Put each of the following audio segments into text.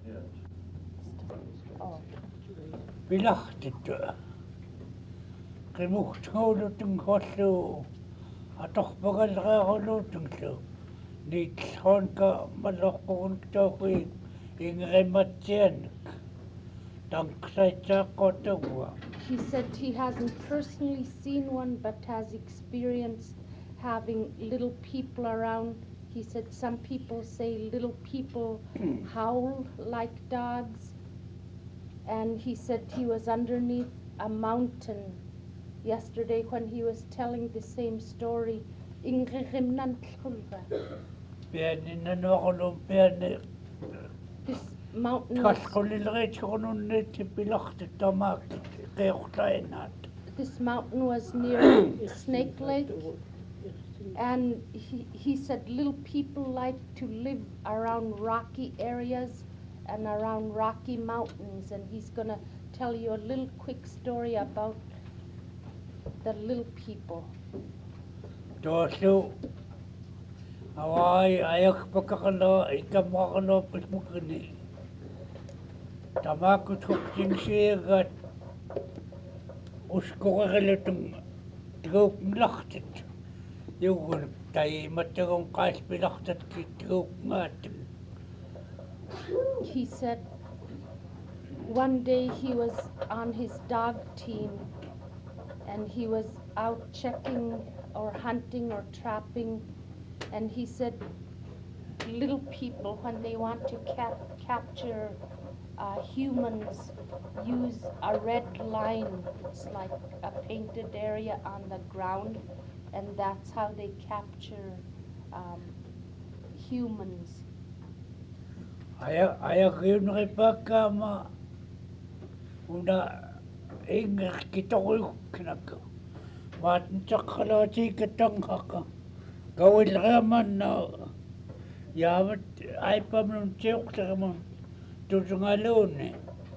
Pilahtit. Qimuhtngulutun kollu. Atorpagalreerulutunglu. Niitronka maloqqoruntoqui ingrimatsianik. Tanksaitsaaqqutuwa. He said he hasn't personally seen one but has experienced having little people around. He said some people say little people howl like dogs. And he said he was underneath a mountain yesterday when he was telling the same story. Pianinnanuaqulum piani This mountain was Tasqullileriitsuqununniit pilartit tamaakit qiorlainaat. this mountain was near Snake Lake, and he said little people like to live around rocky areas and around rocky mountains, and he's going to tell you a little quick story about the little people. Tuassu awai ayakpakaqalo ikamaqalo pismukini. Tamakut hukkinsiagat uskoqerilutun tiguupnlartit. Yugun taimattagun qaaspilartatki tiguupngaattun. He said one day he was on his dog team and he was out checking or hunting or trapping, and he said little people, when they want to capture humans, use a red line. It's like a painted area on the ground, and that's how they capture humans. Ayaqiunripakkaama una ingerkitorukkinakka. Maatntaqqalaatiikattanqaqqa. Kawilreamanna yaavat aipamnun tiuqteramun tusungaluunni.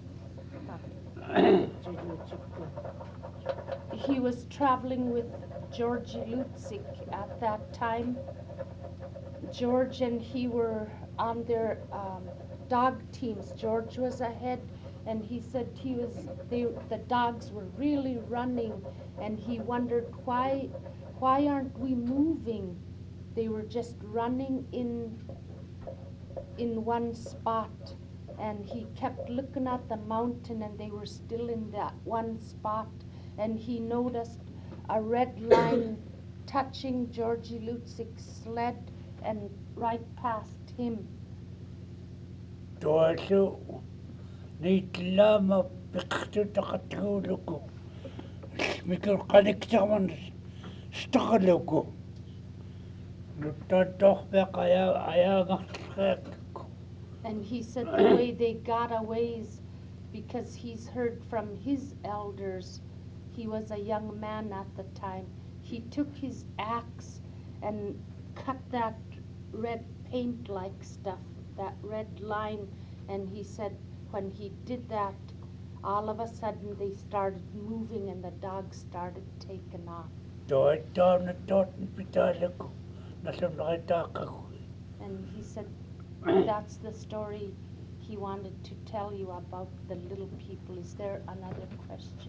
He was traveling with George Lutzik at that time. George and he were on their dog teams. George was ahead, and he said the dogs were really running, and he wondered why aren't we moving? They were just running in one spot, and he kept looking at the mountain, and they were still in that one spot, and he noticed a red line touching Georgie Lutzik's sled and right past him. Tuassu niitlaama piqtutaqatguuluku. Mikul qaniktarman staqaluku. And he said the way they got away is because he's heard from his elders. He was a young man at the time. He took his axe and cut that red paint-like stuff, that red line, and he said when he did that, all of a sudden they started moving and the dogs started taking off. And he said that's the story he wanted to tell you about the little people. Is there another question?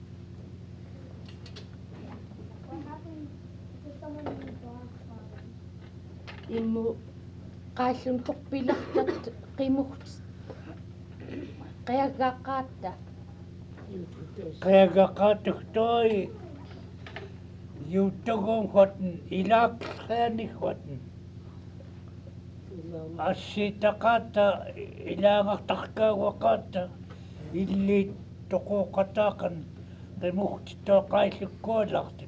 What happened to someone in the dog farm? Imu qailun tuqpilaqtat qimuht qayagaqatta. Qayagaqatuhtoi yuutugum hotten ilaaqsqaani hotten. Assitaqaata ilaangartarkaaguaqaata illi toquqataaqan qimuhtittoqaillukkualartit.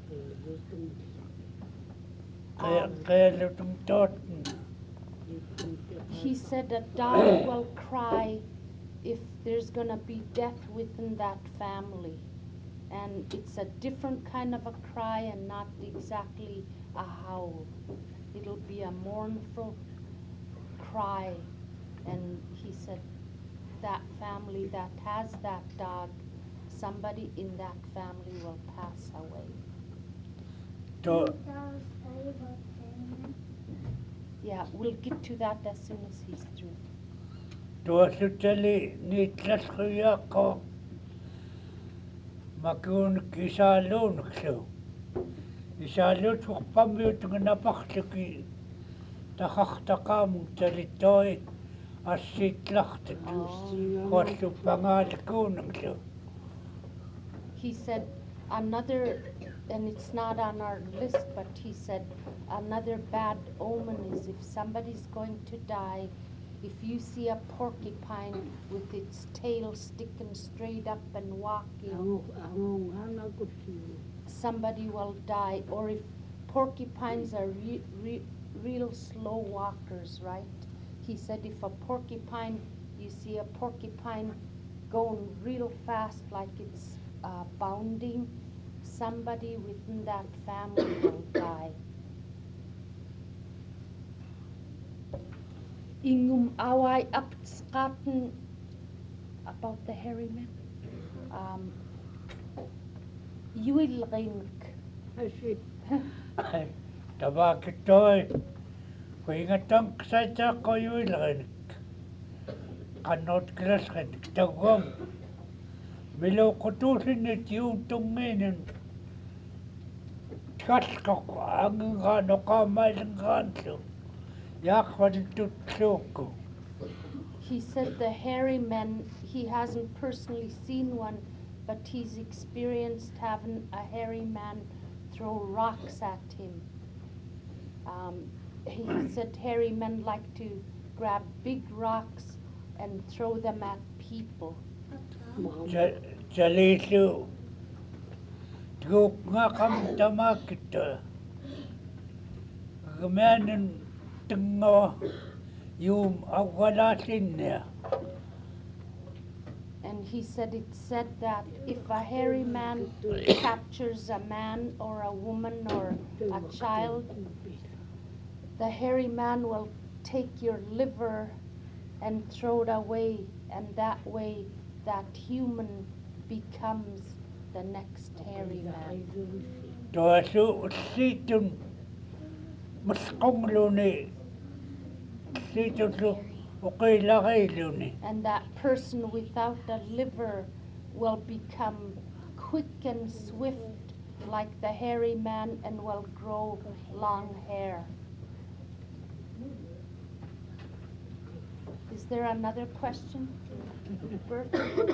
Qayallutum tootten. He said a dog will cry if there's going to be death within that family. And it's a different kind of a cry and not exactly a howl. It'll be a mournful cry. And he said that family that has that dog, somebody in that family will pass away. Can you tell us story about Sandman? Yeah, we'll get to that as soon as he's through. tuossuteli niitä laskujakko makuun kisaaluunuksu. Isaaluut pammiutunga napahtuki tahahtakaamun teli toi assit lahtet. Huostu pangaalikuunuksu. He said another, and it's not on our list, but he said another bad omen is if somebody's going to die, if you see a porcupine with its tail sticking straight up and walking, somebody will die. Or if porcupines are real slow walkers, right? He said if a porcupine, you see a porcupine going real fast like it's bounding, somebody within that family will die. Ingum awai upskaten about the hairy men. Yuilrink. Tabaki toi. Kuinga tanksaita koyuilrenik. Kannot klasrenik tagom. Milo kutusinit juutunginen. Tjaskok anginga nokamailen kansu. Yakvan tutsuku. He said the hairy men, he hasn't personally seen one, but he's experienced having a hairy man throw rocks at him. He said hairy men like to grab big rocks and throw them at people. Jalisu. Tuk nga kam tamakita. Gamanin tungo yung awala sinya. And he said it said that if a hairy man captures a man or a woman or a child, the hairy man will take your liver and throw it away, and that way that human becomes the next hairy man. Tuosu situn muskongluni. Situn ukilakeiluni. And that person without a liver will become quick and swift like the hairy man and will grow long hair. Is there another question? Bert?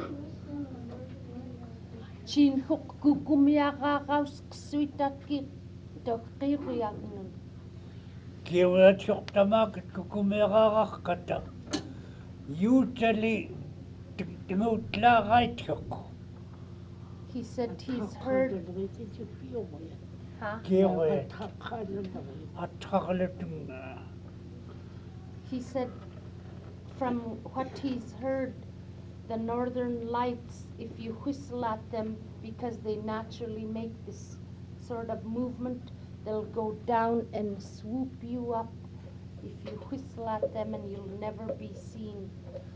Chin huk kukumiaka kausksuitaki tokiriagnun. Kiuat soktamakit kukumerarakkata. Juutali tingutlaqaitkok. He said he's heard. Huh? Kiuat atqarlutunga. He said from what he's heard, the northern lights, if you whistle at them, because they naturally make this sort of movement, they'll go down and swoop you up if you whistle at them, and you'll never be seen.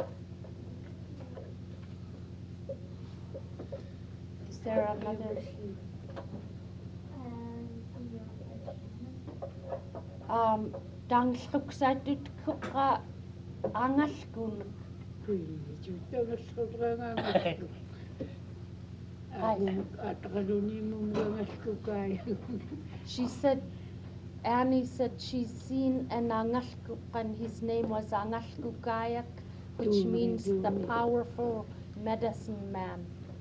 Is there another? Dangsluksaitut kuka angalkun. She said, Annie said she's seen an angalkuk, and his name was Angalkukayak, which means the powerful medicine man.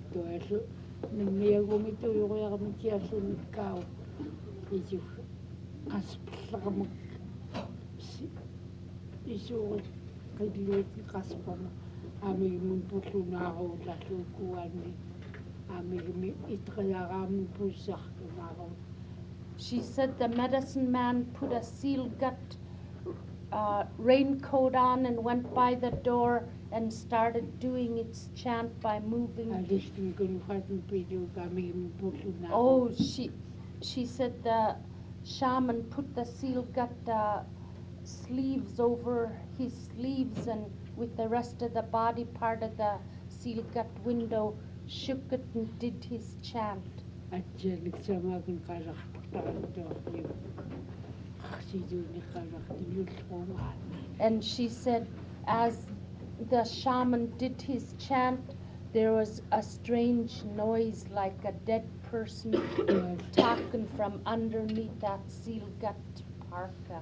She said the medicine man put a seal gut raincoat on and went by the door and started doing its chant by moving. Oh, she said the shaman put the seal gut sleeves over his sleeves, and with the rest of the body part of the seal gut window shook it and did his chant. And she said, as the shaman did his chant, there was a strange noise like a dead person talking from underneath that seal gut parka.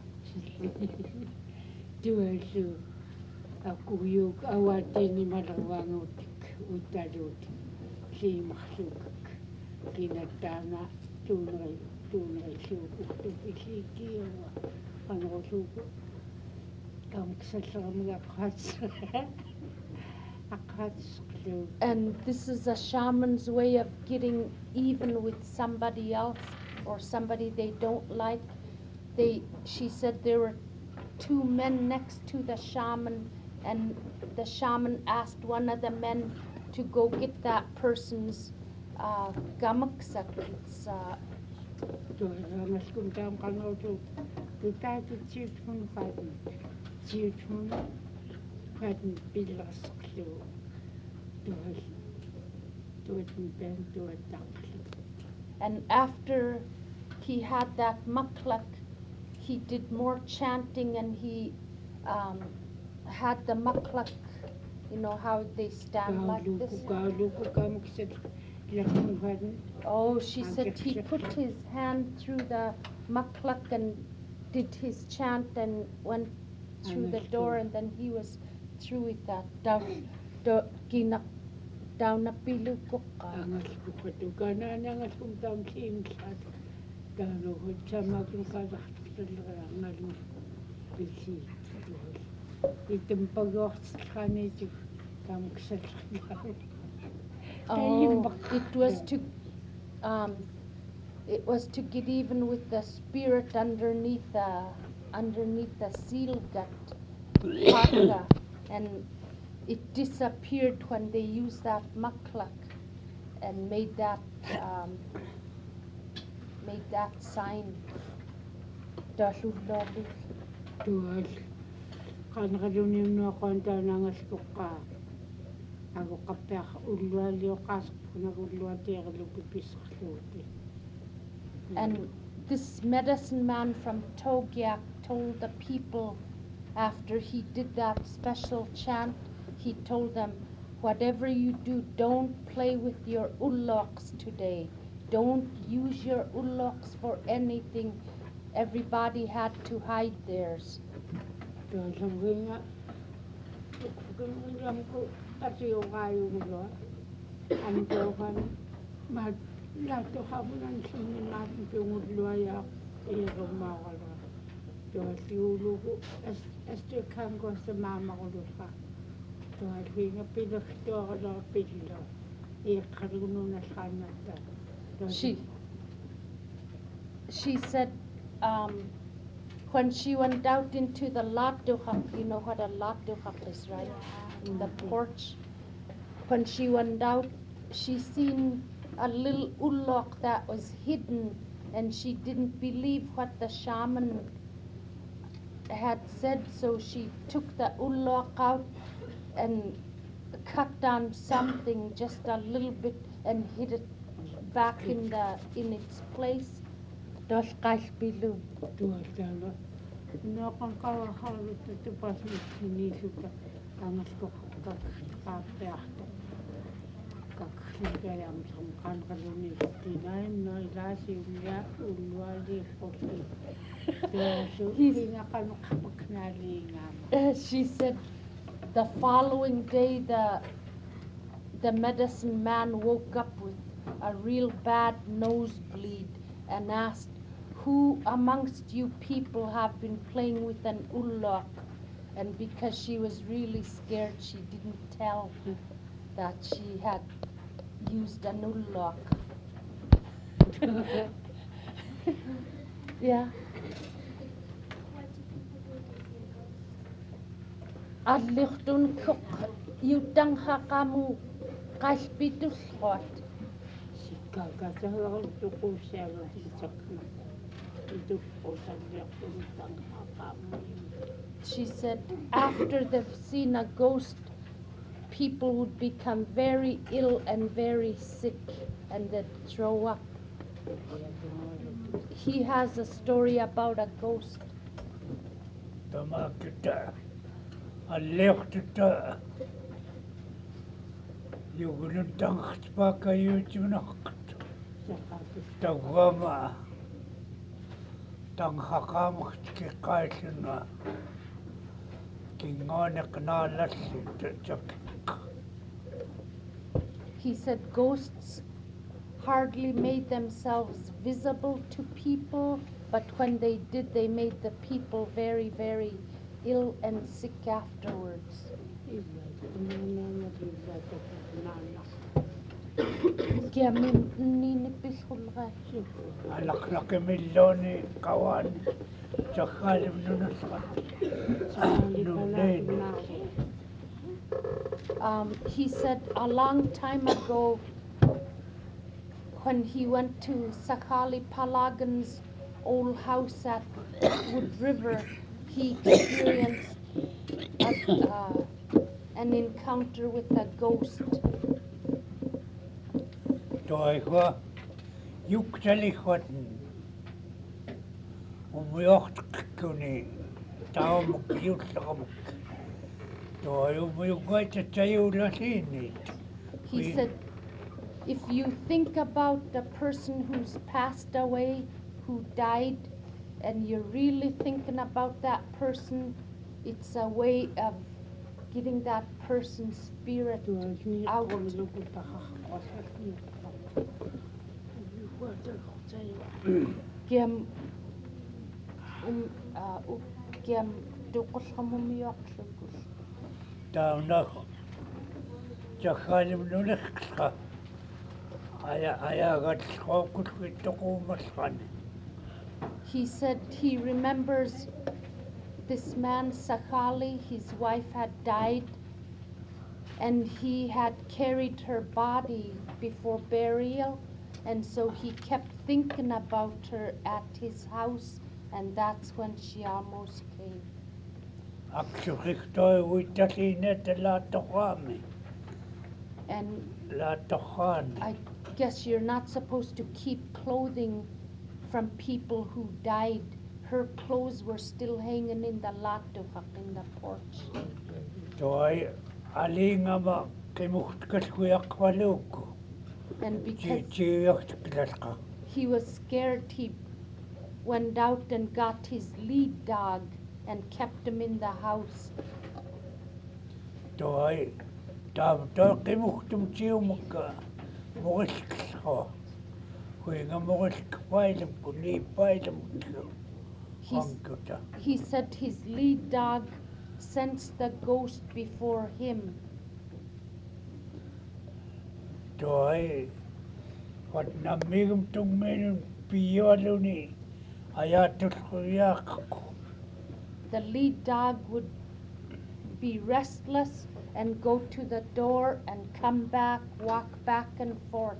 Tuosu akuyuk awatini malawangutik utalut siimaksukak kinatana tunai suukuktu isikiwa kanosuku kamksasamga akhatsklu. And this is a shaman's way of getting even with somebody else or somebody they don't like. She said there were two men next to the shaman, and the shaman asked one of the men to go get that person's gamaksak. It's Tuosangaskun tam kanosu tutatu tsitmun fatin pilasklu tuotin pen tuotaklu. And after he had that maklak, he did more chanting, and he had the maklak, you know how they stand like this. Oh, she said he put his hand through the maklak and did his chant and went through the door, and then he was through with that. Down a pilu kuka. Oh, it was to get even with the spirit underneath the seal gut parka, and it disappeared when they used that maklak and made that sign. Tuol kangalunim no konta nangaskuka ako kapyak ulwalio kaskuna ulwatero pipisakluti. And this medicine man from Togiak told the people after he did that special chant, he told them, whatever you do, don't play with your ulloks today. Don't use your ulloks for anything. Everybody had to hide theirs. She said when she went out into the latuhak, you know what a latuhak is, right? The porch. When she went out, she seen a little ullok that was hidden, and she didn't believe what the shaman had said, so she took the ullok out and cut down something just a little bit and hid it back in its place. Dos bilu. No kan kawa halu tu pas ni suka angas ko kakakta kakayam sam kan kaluni tinay no ilasi ulia ulwali foki. She said the following day the medicine man woke up with a real bad nosebleed and asked, who amongst you people have been playing with an ullok? And because she was really scared, she didn't tell that she had used an ullok. Yeah. Adlichtun kuk yutang hakamu kaspitus hot. She said after they've seen a ghost, people would become very ill and very sick and they'd throw up. He has a story about a ghost. Tamakita аллиортута югунун тангартпаакаюутимунаққат тагвама тангхақаамахт киққааллуна кингоонеқнааллалли такка. He said ghosts hardly made themselves visible to people, but when they did, they made the people very, very ill and sick afterwards. алақлақимиллууни қаваани сахаалимнунасқа нуннeen. He said a long time ago, when he went to Sakali Palagan's old house at Wood River, he experienced an encounter with a ghost. Toiva yuktalihuatan umuyortkuni taumuk yutlamuk. He said, if you think about the person who's passed away, who died, and you're really thinking about that person, it's a way of getting that person's spirit out. Taunaq jahaalimnulekqa ayaagatsqooqulluittoquumalqani. He said he remembers this man Sakali, his wife had died, and he had carried her body before burial, and so he kept thinking about her at his house, and that's when she almost came. And I guess you're not supposed to keep clothing from people who died. Her clothes were still hanging in the latohak in the porch. And because he was scared, he went out and got his lead dog and kept him in the house. He said his lead dog sensed the ghost before him. The lead dog would be restless and go to the door and come back, walk back and forth.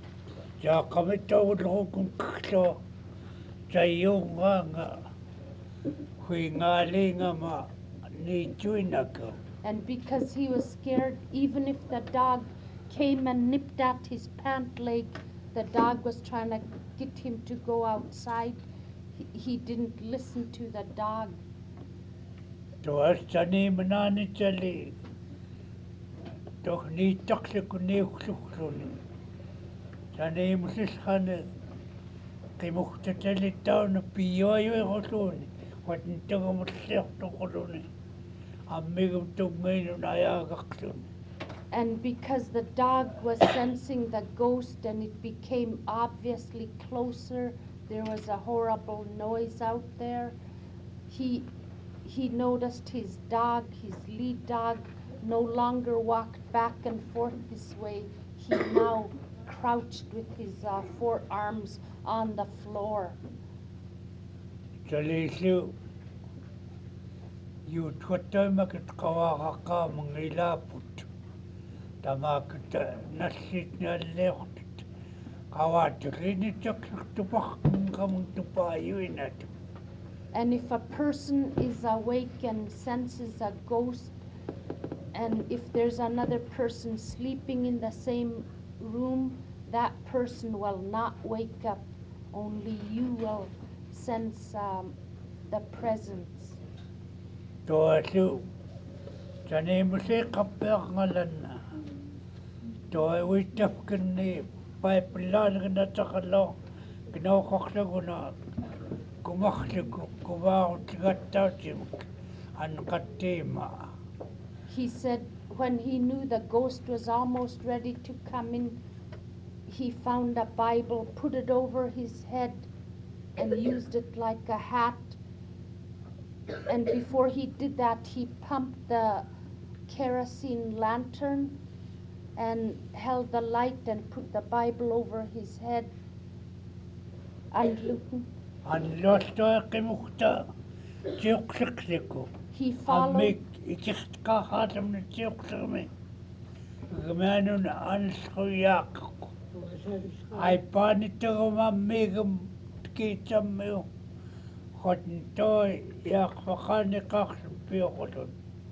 And because he was scared, even if the dog came and nipped at his pant leg, the dog was trying to get him to go outside. He didn't listen to the dog. And because the dog was sensing the ghost and it became obviously closer, there was a horrible noise out there. He noticed his dog, his lead dog, no longer walked back and forth this way. He now crouched with his forearms on the floor. And if a person is awake and senses a ghost, and if there's another person sleeping in the same room, that person will not wake up. Only you will sense the presence. Tani musiikka peaqngalanna. Toi uittafkinni paipillaanigna taqallo kinauqaqlaguna kumarluku kuvaarutigattautimuk anqattiima. He said when he knew the ghost was almost ready to come in, he found a Bible, put it over his head, and used it like a hat. And before he did that, he pumped the kerosene lantern and held the light and put the Bible over his head. And Anluastoiqimukta tiuqsiqsiku. he followed. Ammik ikiqtaqaatamni tiuqsirmi. Gmanun ansquyaaqq. Aipaanittugumammigum tkiitsammiu. Qotn toi yaaqfaqaaniqaarsupiuqutun.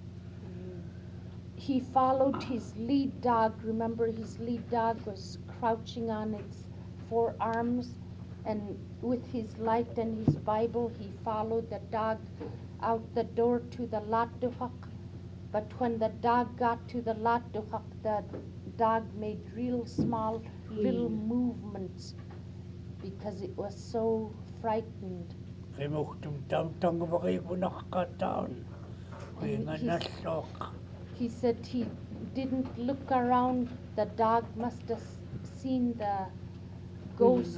He followed his lead dog. Remember, his lead dog was crouching on its forearms, and with his light and his Bible, he followed the dog out the door to the Lattuhaq. But when the dog got to the Lattuhaq, the dog made real small little movements because it was so frightened. Qimuktum tamtangvariipunaqqataun. Kuinganalluaq. He said he didn't look around. The dog must have seen the ghost.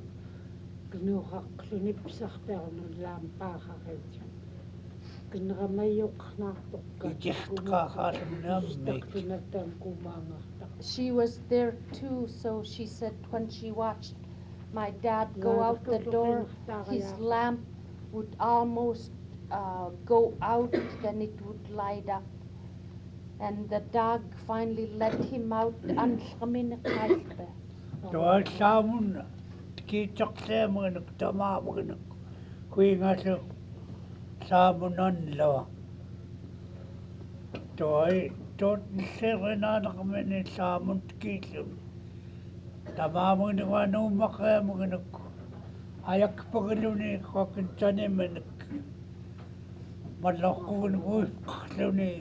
She was there too, so she said when she watched my dad go out the door, his lamp would almost go out, then it would light up. And the dog finally let him out. Toi saamun tkiitaqseemuginuk tamaamuginuk. Kuingasu saamunanlua. Toi totnisserenaanaqmini saamun tkiitlun. Tamaamuginuk anuumaqeemuginuk. Ayakpagiluni qokintaniminuk. Malloqquginuk uifqarluni.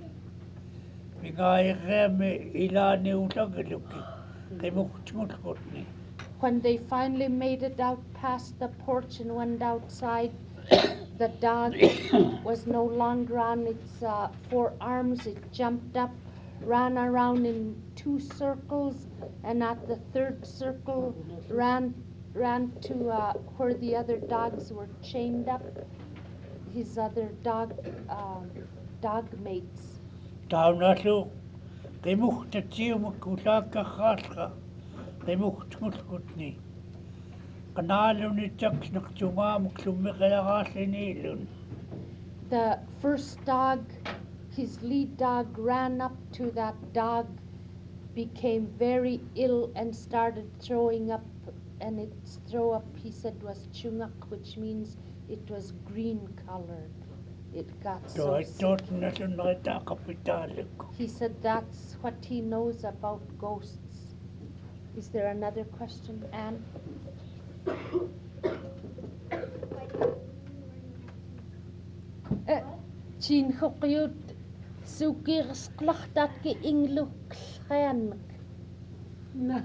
When they finally made it out past the porch and went outside, the dog was no longer on its forearms. It jumped up, ran around in 2 circles, and at the 3rd circle ran to where the other dogs were chained up, his other dog mates. Taunasu, qimukta tiumakulaakkarraasqa, qimuktugutkutni. Qanaaluni taksnaqtungaamuk summiqiyaraasiniilun. The first dog, his lead dog, ran up to that dog, became very ill and started throwing up, and its throw up, he said, was chungak, which means it was green colored. It got so sick. He said that's what he knows about ghosts. Is there another question, Anne? Chin hoqyut sukirs klachtat ke ingluk khanak. No,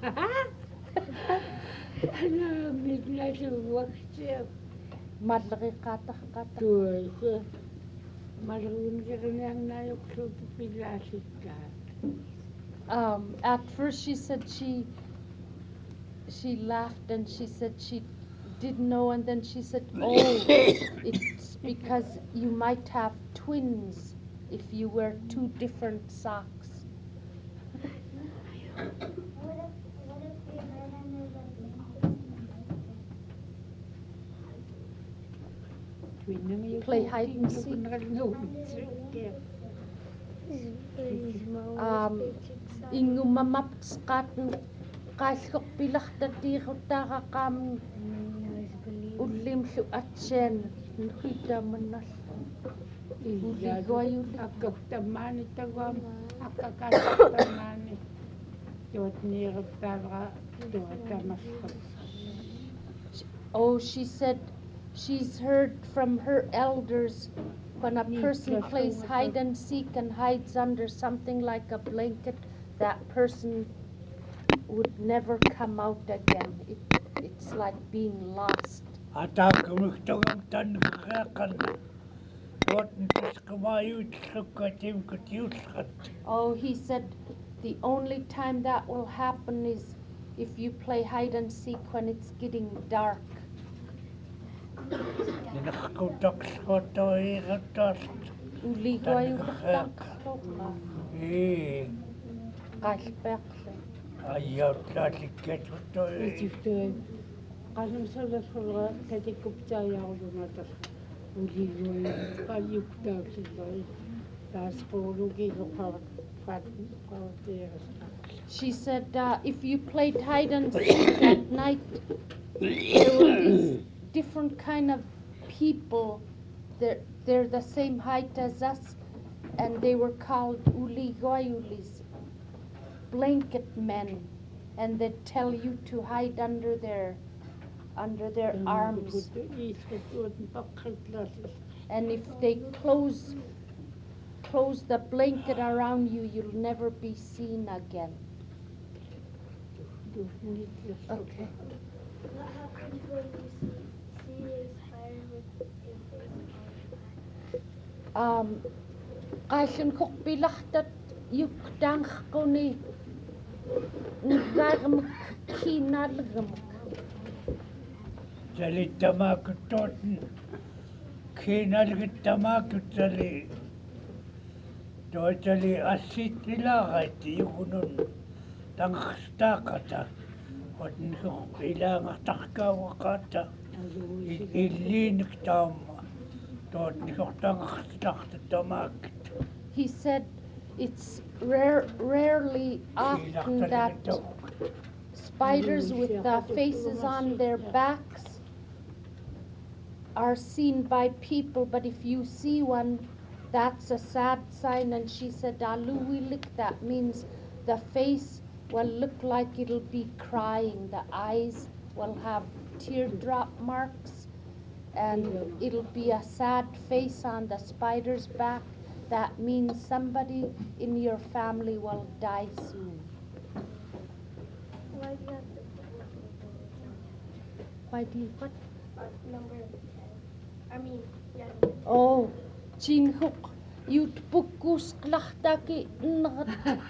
midlasu wakse. Madlaki katah katah. Tuh, malun kerana nayok tu pilasikat. At first she said she laughed and she said she didn't know, and then she said, oh, it's because you might have twins if you wear 2 different socks. Play hide and seek. Ingumamap skaten kaisok pilahta tiirutaqaqam ullimlu atsen nuhita manal. Akaktamani tawam, akakastamani. Oh, she said she's heard from her elders when a person plays hide and seek and hides under something like a blanket, that person would never come out again. It's like being lost. Атааккумиктогам таннеққааққарна. Туатнтискамааюутсуккатимкутиуллақат. Oh, he said the only time that will happen is if you play hide and seek when it's getting dark. Нинаққутақсуаттоииқаттаалт. Улигуаюттаққлуqa. Qalpeqle. Айяутлааликкатуттои. итифтуи qalumsallassulla katikuptaajarulungatas uligui qalliuktaaksillai taasquulugiiloqarat qaattiarasqa. She said if you played hide and seek at night, there were these different kind of people. They're the same height as us, and they were called uligoyulis, blanket men, and they'd tell you to hide under their arms. And if they close the blanket around you, you'll never be seen again. Okay. What happens when you see is higher with your face? Qaalun kuqpilaqtat yuktaanqquni niggaarmuk kiinaalgamuk. Talittamaakuttuutn kiinalgittamaakutali toitali assittilaarait yukunun tangarstaaqata otnisuq ilaangartarkaawaqaata illiinik taamma tootnisuq tangarstaartattamaakit. He said it's rarely often that spiders with the faces on their backs are seen by people, but if you see one, that's a sad sign. And she said, Aluwilik, that means the face will look like it'll be crying. The eyes will have teardrop marks, and it'll be a sad face on the spider's back. That means somebody in your family will die soon. Why do you have to Why do you what? number 10? I mean, yeah. Oh, Jinhook, you'd pukus klachtaki ngat.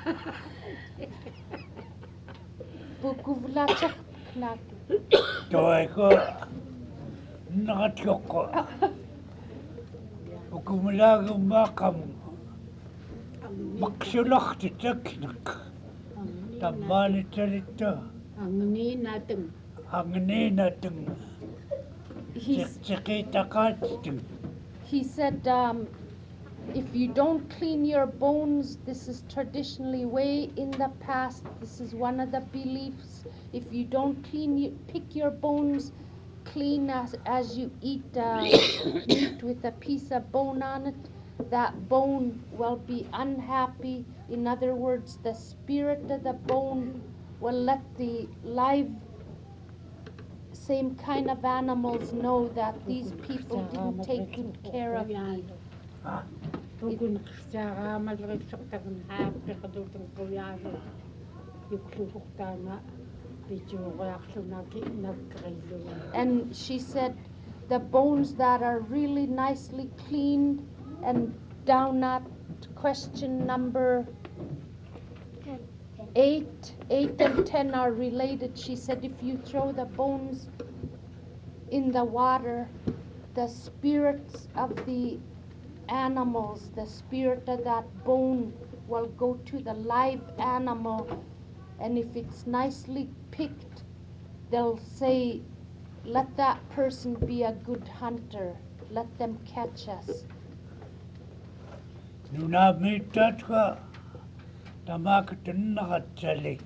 Pukuvlachak knaki. Toiko nakatloko. Ukumulaagum maaqam maksulaqtitaknak. Tammaanitalittu angniinatung tiqitaqaatitung. He said, if you don't clean your bones, this is traditionally way in the past. This is one of the beliefs. If you don't pick your bones clean as you eat meat with a piece of bone on it, that bone will be unhappy. In other words, the spirit of the bone will let the live, same kind of animals know that these people didn't take good care of me. And she said the bones that are really nicely cleaned and down at question number 8 and 10 are related. She said if you throw the bones in the water, the spirits of the animals, the spirit of that bone will go to the live animal, and if it's nicely picked, they'll say, let that person be a good hunter, let them catch us. Nunamitatwa tamakatunnaqatsali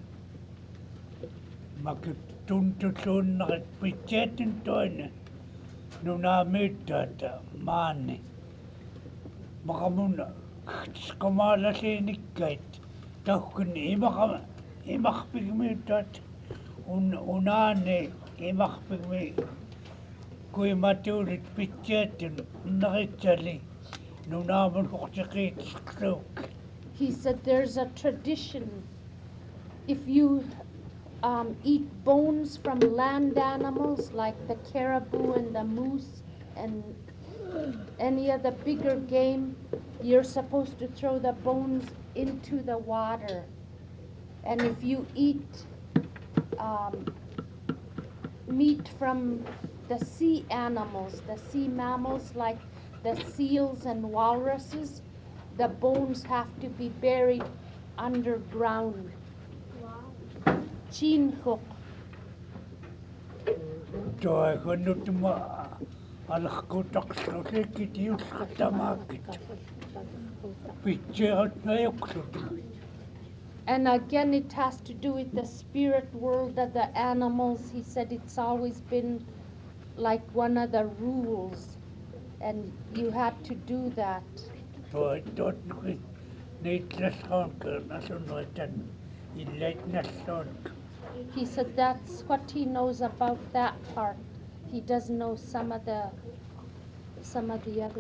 makuttuntusuunneqat pitseetintuina nunamittata maani maqamuna qamaalaliinikkait tahkun imaqpigmiutat unaani imaqpigmi kuimatuulit pitseetin naqitsali Nunaman huktikit skruk. He said there's a tradition. If you eat bones from land animals like the caribou and the moose and any of the bigger game, you're supposed to throw the bones into the water. And if you eat meat from the sea animals, the sea mammals like the seals and walruses, the bones have to be buried underground. Wow. Chinhuk. Toi kunutma alakkutak skrukit yuskutamakit. Pitsehat na yuksut. And again, it has to do with the spirit world of the animals. He said it's always been like one of the rules, and you had to do that. Toi tot nit nasonker nasunutan ilait nasonk. He said that's what he knows about that part. He doesn't know some of the other